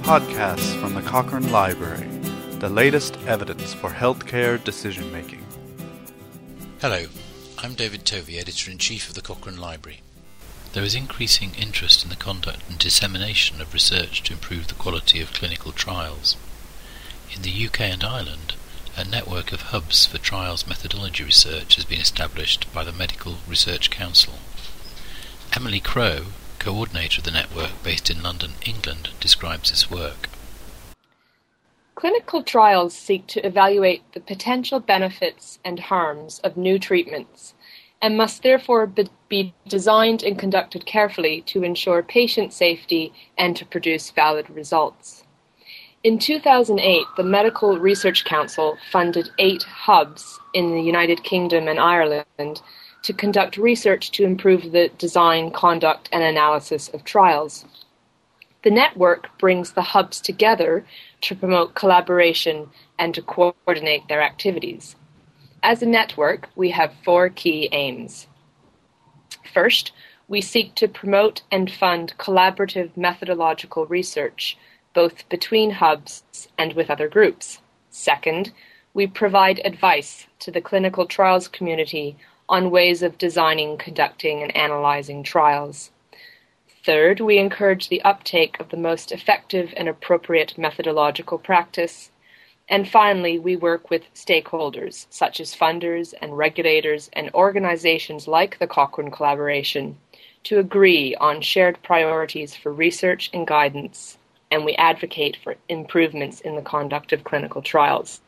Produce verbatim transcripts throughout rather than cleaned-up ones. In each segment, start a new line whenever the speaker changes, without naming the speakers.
podcasts from the Cochrane Library, the latest evidence for healthcare decision-making.
Hello, I'm David Tovey, Editor-in-Chief of the Cochrane Library. There is increasing interest in the conduct and dissemination of research to improve the quality of clinical trials. In the U K and Ireland, a network of hubs for trials methodology research has been established by the Medical Research Council. Emily Crowe, coordinator of the network based in London, England, describes this work.
Clinical trials seek to evaluate the potential benefits and harms of new treatments and must therefore be designed and conducted carefully to ensure patient safety and to produce valid results. In two thousand eight, the Medical Research Council funded eight hubs in the United Kingdom and Ireland to conduct research to improve the design, conduct, and analysis of trials. The network brings the hubs together to promote collaboration and to coordinate their activities. As a network, we have four key aims. First, we seek to promote and fund collaborative methodological research, both between hubs and with other groups. Second, we provide advice to the clinical trials community on ways of designing, conducting, and analyzing trials. Third, we encourage the uptake of the most effective and appropriate methodological practice. And finally, we work with stakeholders, such as funders and regulators and organizations like the Cochrane Collaboration, to agree on shared priorities for research and guidance, and we advocate for improvements in the conduct of clinical trials.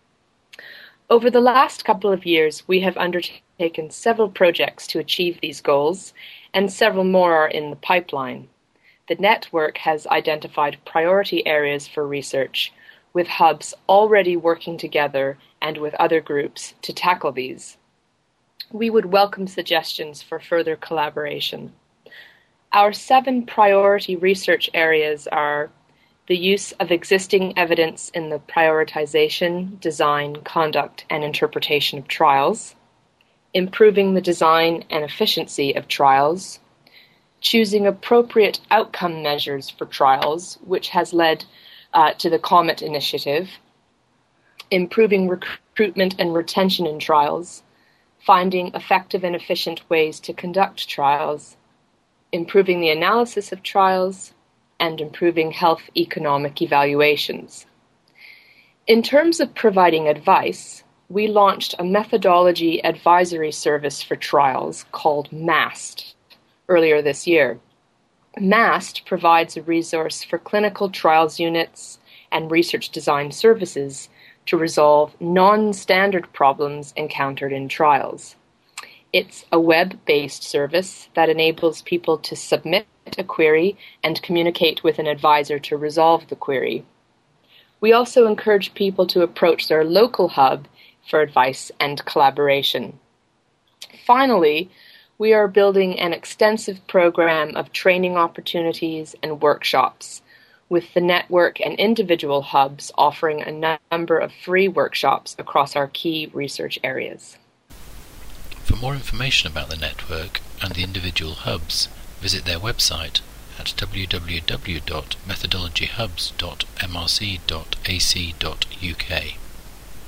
Over the last couple of years, we have undertaken several projects to achieve these goals, and several more are in the pipeline. The network has identified priority areas for research, with hubs already working together and with other groups to tackle these. We would welcome suggestions for further collaboration. Our seven priority research areas are the use of existing evidence in the prioritization, design, conduct, and interpretation of trials, improving the design and efficiency of trials, choosing appropriate outcome measures for trials, which has led uh, to the COMET initiative, improving recruitment and retention in trials, finding effective and efficient ways to conduct trials, improving the analysis of trials, and improving health economic evaluations. In terms of providing advice, we launched a methodology advisory service for trials called MAST earlier this year. MAST provides a resource for clinical trials units and research design services to resolve non-standard problems encountered in trials. It's a web-based service that enables people to submit a query and communicate with an advisor to resolve the query. We also encourage people to approach their local hub for advice and collaboration. Finally, we are building an extensive program of training opportunities and workshops, with the network and individual hubs offering a number of free workshops across our key research areas.
For more information about the network and the individual hubs, visit their website at w w w dot methodology hubs dot m r c dot a c dot u k.